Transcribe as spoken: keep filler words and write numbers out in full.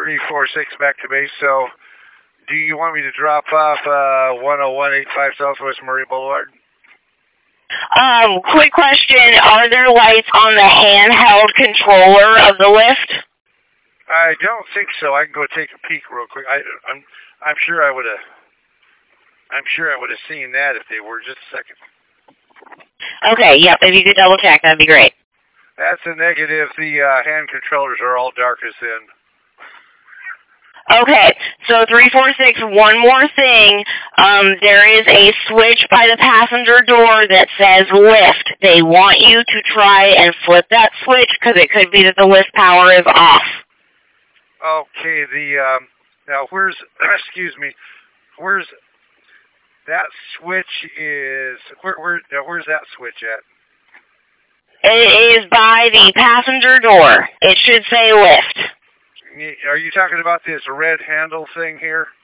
three four six back to base. So, do you want me to drop off uh, one oh one eighty-five Southwest Murray Boulevard? Um, quick question. Are there lights on the handheld controller of the lift? I don't think so. I can go take a peek real quick. I, I'm, I'm sure I would have. I'm sure I would have seen that if they were. Just a second. Okay. Yep. If you could double check, that'd be great. That's a negative. The uh, hand controllers are all dark as sin. Okay, so three four six, one more thing. Um, there is a switch by the passenger door that says lift. They want you to try and flip that switch because it could be that the lift power is off. Okay, the, um, now where's, excuse me, where's, that switch is, where, where, now where's that switch at? It is by the passenger door. It should say lift. Are you talking about this red handle thing here?